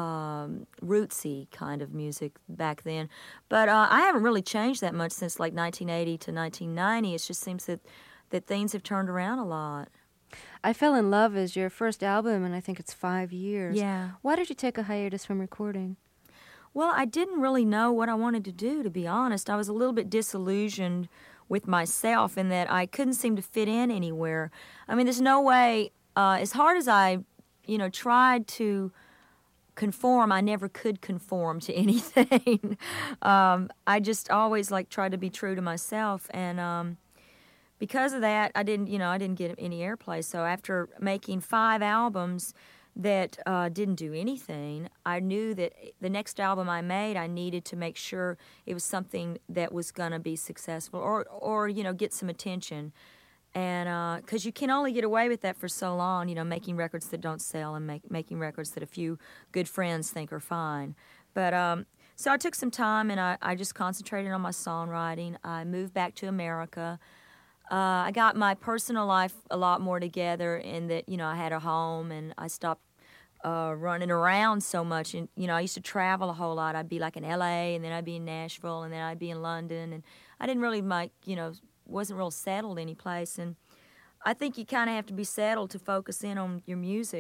rootsy kind of music back then. But I haven't really changed that much since like 1980 to 1990. It just seems that things have turned around a lot. I Fell in Love is your first album, and I think it's 5 years. Yeah. Why did you take a hiatus from recording? Well, I didn't really know what I wanted to do, to be honest. I was a little bit disillusioned with myself in that I couldn't seem to fit in anywhere. I mean, there's no way, as hard as I, you know, tried to conform, I never could conform to anything. I just always, like, tried to be true to myself, and because of that, I didn't get any airplay. So after making 5 albums that didn't do anything, I knew that the next album I made, I needed to make sure it was something that was going to be successful or you know, get some attention. And because you can only get away with that for so long, you know, making records that don't sell and making records that a few good friends think are fine. But so I took some time, and I just concentrated on my songwriting. I moved back to America. I got my personal life a lot more together in that, you know, I had a home, and I stopped running around so much. And, you know, I used to travel a whole lot. I'd be like in L.A., and then I'd be in Nashville, and then I'd be in London. And I didn't really, wasn't real settled any place. And I think you kind of have to be settled to focus in on your music.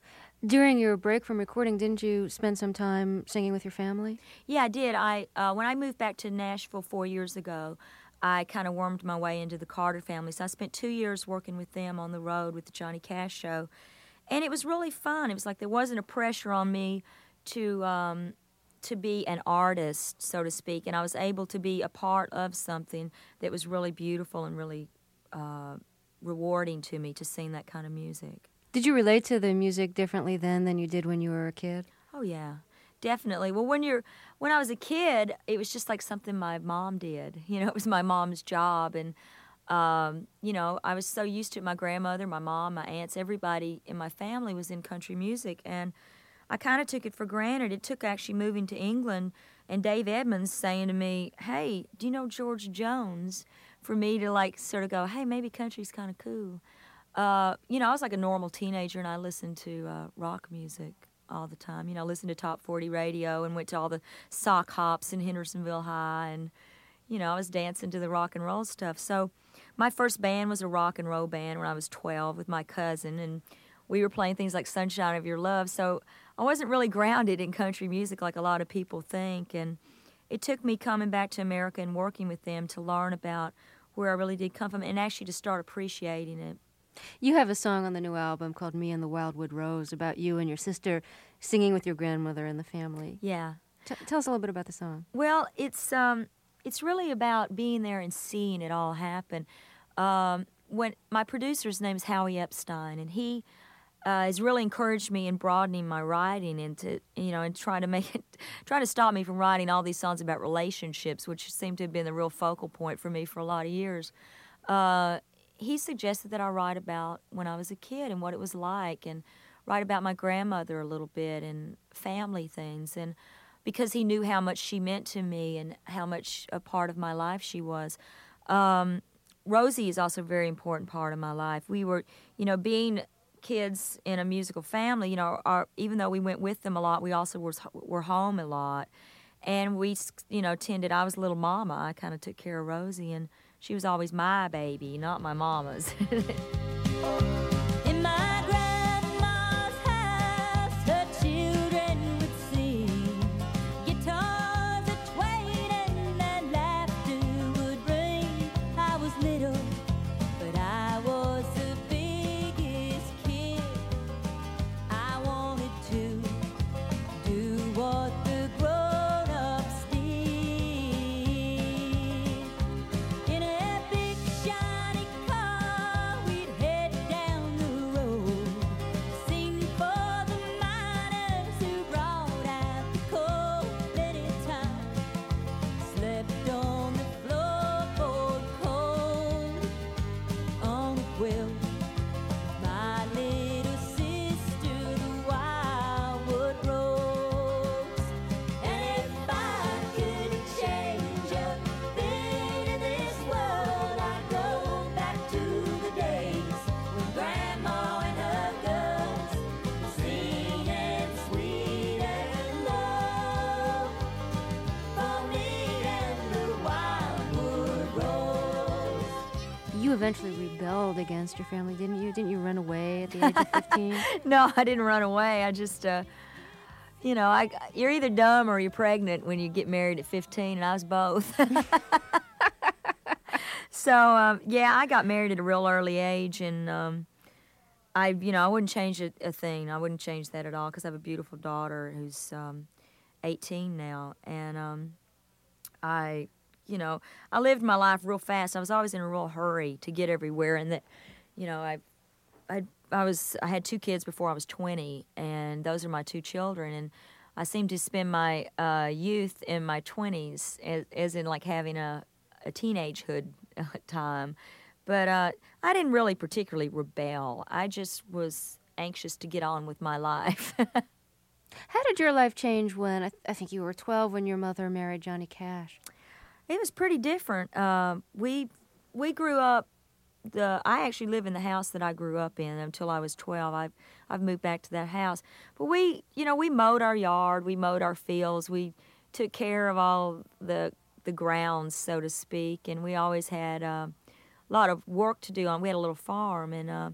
During your break from recording, didn't you spend some time singing with your family? Yeah, I did. When I moved back to Nashville 4 years ago, I kind of wormed my way into the Carter family. So I spent 2 years working with them on the road with the Johnny Cash show. And it was really fun. It was like there wasn't a pressure on me to be an artist, so to speak. And I was able to be a part of something that was really beautiful and really rewarding to me to sing that kind of music. Did you relate to the music differently then than you did when you were a kid? Oh, yeah. Definitely. Well, when I was a kid, it was just like something my mom did. You know, it was my mom's job, and you know, I was so used to it. My grandmother, my mom, my aunts, everybody in my family was in country music, and I kind of took it for granted. It took actually moving to England and Dave Edmunds saying to me, "Hey, do you know George Jones?" for me to like sort of go, "Hey, maybe country's kind of cool." You know, I was like a normal teenager, and I listened to rock music all the time. You know, listened to Top 40 radio and went to all the sock hops in Hendersonville High, and, you know, I was dancing to the rock and roll stuff. So my first band was a rock and roll band when I was 12 with my cousin, and we were playing things like Sunshine of Your Love. So I wasn't really grounded in country music like a lot of people think, and it took me coming back to America and working with them to learn about where I really did come from and actually to start appreciating it. You have a song on the new album called Me and the Wildwood Rose about you and your sister singing with your grandmother and the family. Yeah. Tell us a little bit about the song. Well, it's really about being there and seeing it all happen. When my producer's name is Howie Epstein, and he has really encouraged me in broadening my writing and trying to stop me from writing all these songs about relationships, which seem to have been the real focal point for me for a lot of years. He suggested that I write about when I was a kid and what it was like, and write about my grandmother a little bit and family things, and because he knew how much she meant to me and how much a part of my life she was. Rosie is also a very important part of my life. We were, you know, being kids in a musical family, you know, even though we went with them a lot, we also were home a lot. And we, you know, I was little mama. I kind of took care of Rosie, and she was always my baby, not my mama's. In my grandma's house, her children would sing. Guitars a twanging and laughter would ring. I was little, but I was the biggest kid. I wanted to do what the grown-ups did. In a big shiny car, we'd head down the road, sing for the miners who brought out the coal. Anytime slept on the floorboard cold on the quilt. My little sister, the wildwood rose. And if I could change a thing in this world, I'd go back to the days when Grandma and her girls singing sweet and low for me and the wildwood rose. You eventually rebelled against your family, didn't you? Didn't you run away at the age of 15? No, I didn't run away. I just, you know, you're either dumb or you're pregnant when you get married at 15, and I was both. So, yeah, I got married at a real early age, and I wouldn't change a thing. I wouldn't change that at all, because I have a beautiful daughter who's 18 now, and I lived my life real fast. I was always in a real hurry to get everywhere, and that, you know, I had 2 kids before I was 20, and those are my 2 children, and I seemed to spend my youth in my 20s, as in like having a teenagehood time. But I didn't really particularly rebel. I just was anxious to get on with my life. How did your life change when, I think you were 12 when your mother married Johnny Cash? It was pretty different. We grew up. I actually live in the house that I grew up in until I was 12. I've moved back to that house. But we mowed our yard, we mowed our fields, we took care of all the grounds, so to speak, and we always had a lot of work to do. We had a little farm, and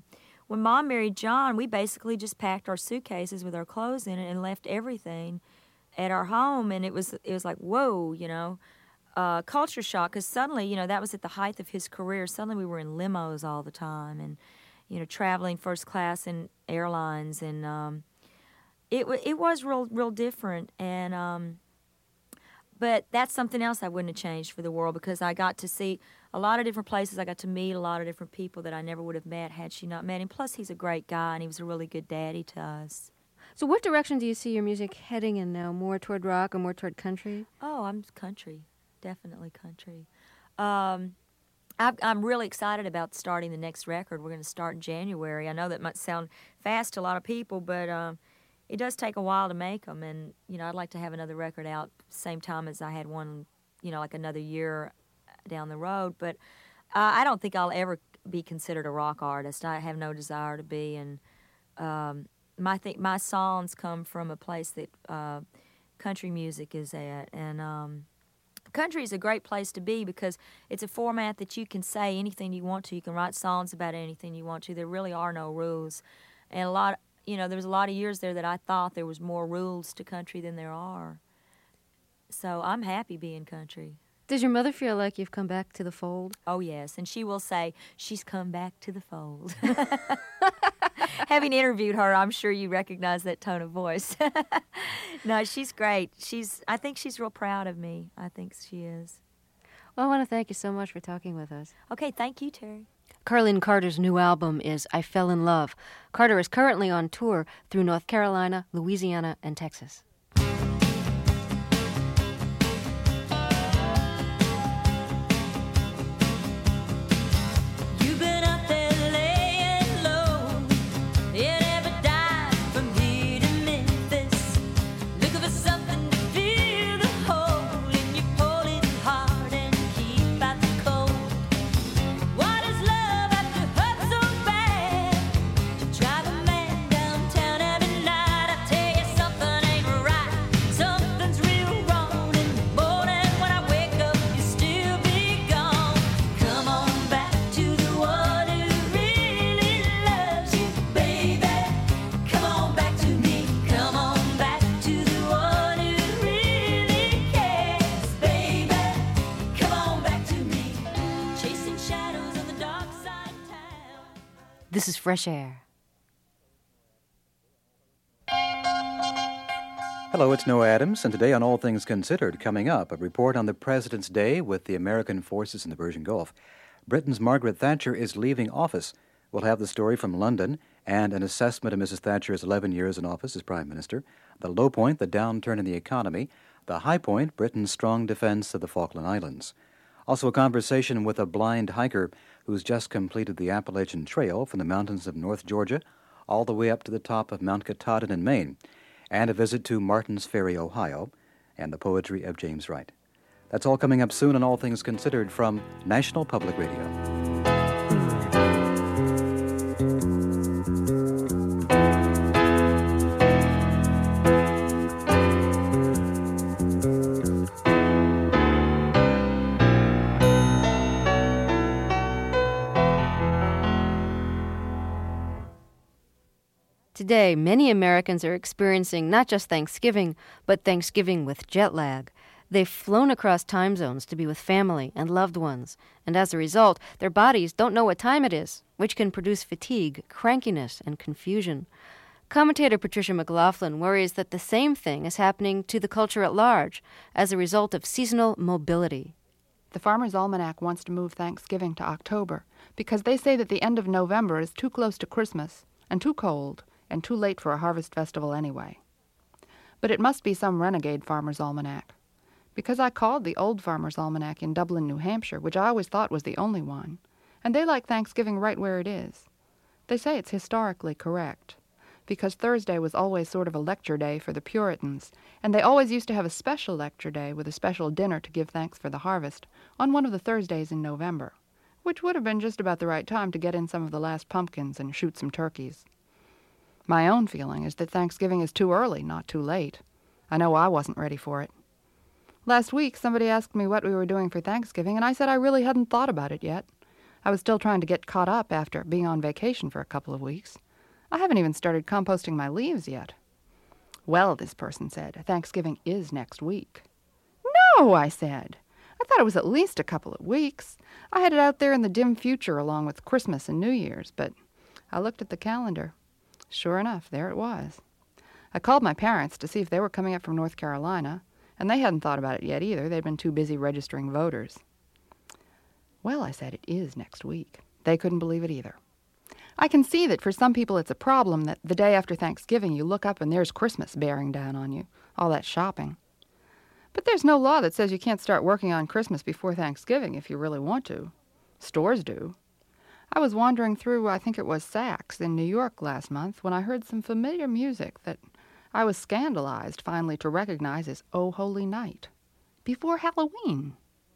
when Mom married John, we basically just packed our suitcases with our clothes in it and left everything at our home, and it was like, whoa, culture shock, because suddenly, that was at the height of his career. Suddenly we were in limos all the time and, traveling first class in airlines, and it was real different, and but that's something else I wouldn't have changed for the world, because I got to see a lot of different places. I got to meet a lot of different people that I never would have met had she not met him. Plus, he's a great guy, and he was a really good daddy to us. So what direction do you see your music heading in now? More toward rock or more toward country? Oh, I'm country. Definitely country. I'm really excited about starting the next record. We're going to start in January. I know that might sound fast to a lot of people, but it does take a while to make them. And, I'd like to have another record out same time as I had one, like another year down the road. But I don't think I'll ever be considered a rock artist. I have no desire to be. And my songs come from a place that country music is at. And country is a great place to be because it's a format that you can say anything you want to. You can write songs about anything you want to. There really are no rules. And there was a lot of years there that I thought there was more rules to country than there are. So I'm happy being country. Does your mother feel like you've come back to the fold? Oh, yes, and she will say, she's come back to the fold. Having interviewed her, I'm sure you recognize that tone of voice. No, she's great. I think she's real proud of me. I think she is. Well, I want to thank you so much for talking with us. Okay, thank you, Terry. Carlene Carter's new album is I Fell in Love. Carter is currently on tour through North Carolina, Louisiana, and Texas. This is Fresh Air. Hello, it's Noah Adams, and today on All Things Considered, coming up, a report on the President's Day with the American forces in the Persian Gulf. Britain's Margaret Thatcher is leaving office. We'll have the story from London and an assessment of Mrs. Thatcher's 11 years in office as Prime Minister. The low point, the downturn in the economy. The high point, Britain's strong defense of the Falkland Islands. Also a conversation with a blind hiker who's just completed the Appalachian Trail from the mountains of North Georgia all the way up to the top of Mount Katahdin in Maine, and a visit to Martins Ferry, Ohio, and the poetry of James Wright. That's all coming up soon on All Things Considered from National Public Radio. Today, many Americans are experiencing not just Thanksgiving, but Thanksgiving with jet lag. They've flown across time zones to be with family and loved ones, and as a result, their bodies don't know what time it is, which can produce fatigue, crankiness, and confusion. Commentator Patricia McLaughlin worries that the same thing is happening to the culture at large as a result of seasonal mobility. The Farmer's Almanac wants to move Thanksgiving to October because they say that the end of November is too close to Christmas and too cold and too late for a harvest festival anyway. But it must be some renegade Farmer's Almanac, because I called the old Farmer's Almanac in Dublin, New Hampshire, which I always thought was the only one, and they like Thanksgiving right where it is. They say it's historically correct, because Thursday was always sort of a lecture day for the Puritans, and they always used to have a special lecture day with a special dinner to give thanks for the harvest on one of the Thursdays in November, which would have been just about the right time to get in some of the last pumpkins and shoot some turkeys. My own feeling is that Thanksgiving is too early, not too late. I know I wasn't ready for it. Last week, somebody asked me what we were doing for Thanksgiving, and I said I really hadn't thought about it yet. I was still trying to get caught up after being on vacation for a couple of weeks. I haven't even started composting my leaves yet. Well, this person said, Thanksgiving is next week. No, I said. I thought it was at least a couple of weeks. I had it out there in the dim future along with Christmas and New Year's, but I looked at the calendar. Sure enough, there it was. I called my parents to see if they were coming up from North Carolina, and they hadn't thought about it yet either. They'd been too busy registering voters. Well, I said, it is next week. They couldn't believe it either. I can see that for some people it's a problem that the day after Thanksgiving you look up and there's Christmas bearing down on you, all that shopping. But there's no law that says you can't start working on Christmas before Thanksgiving if you really want to. Stores do. I was wandering through, I think it was Saks in New York last month, when I heard some familiar music that I was scandalized finally to recognize as Oh Holy Night, before Halloween.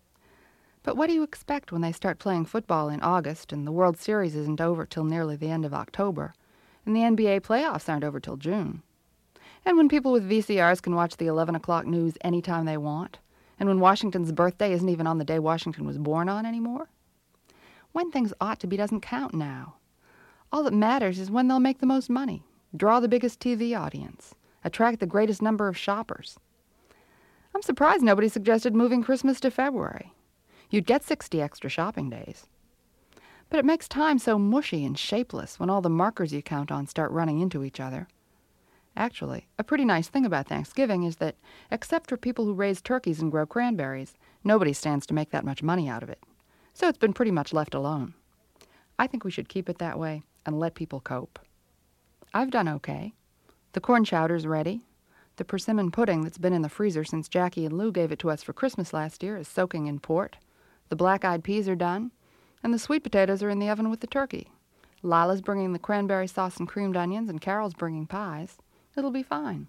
But what do you expect when they start playing football in August and the World Series isn't over till nearly the end of October, and the NBA playoffs aren't over till June? And when people with VCRs can watch the 11 o'clock news anytime they want, and when Washington's birthday isn't even on the day Washington was born on anymore? When things ought to be doesn't count now. All that matters is when they'll make the most money, draw the biggest TV audience, attract the greatest number of shoppers. I'm surprised nobody suggested moving Christmas to February. You'd get 60 extra shopping days. But it makes time so mushy and shapeless when all the markers you count on start running into each other. Actually, a pretty nice thing about Thanksgiving is that, except for people who raise turkeys and grow cranberries, nobody stands to make that much money out of it. So it's been pretty much left alone. I think we should keep it that way and let people cope. I've done okay. The corn chowder's ready. The persimmon pudding that's been in the freezer since Jackie and Lou gave it to us for Christmas last year is soaking in port. The black-eyed peas are done, and the sweet potatoes are in the oven with the turkey. Lila's bringing the cranberry sauce and creamed onions, and Carol's bringing pies. It'll be fine.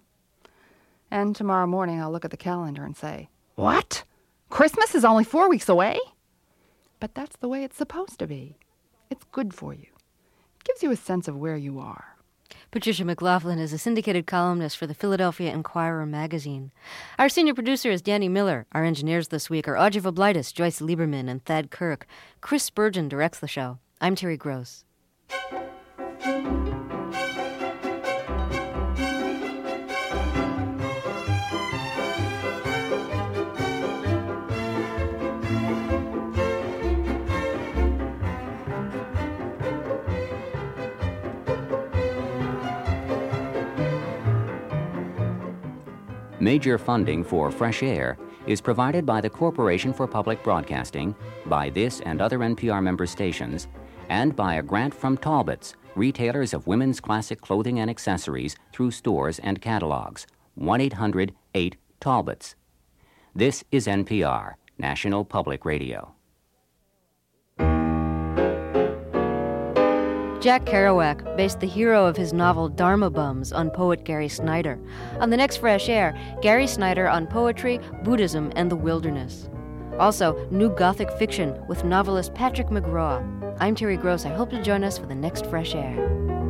And tomorrow morning I'll look at the calendar and say, What? Christmas is only 4 weeks away? But that's the way it's supposed to be. It's good for you. It gives you a sense of where you are. Patricia McLaughlin is a syndicated columnist for the Philadelphia Inquirer magazine. Our senior producer is Danny Miller. Our engineers this week are Audrey Voblitis, Joyce Lieberman, and Thad Kirk. Chris Spurgeon directs the show. I'm Terry Gross. Major funding for Fresh Air is provided by the Corporation for Public Broadcasting, by this and other NPR member stations, and by a grant from Talbots, retailers of women's classic clothing and accessories through stores and catalogs. 1-800-8-TALBOTS. This is NPR, National Public Radio. Jack Kerouac based the hero of his novel Dharma Bums on poet Gary Snyder. On the next Fresh Air, Gary Snyder on poetry, Buddhism, and the wilderness. Also, new Gothic fiction with novelist Patrick McGraw. I'm Terry Gross. I hope you'll join us for the next Fresh Air.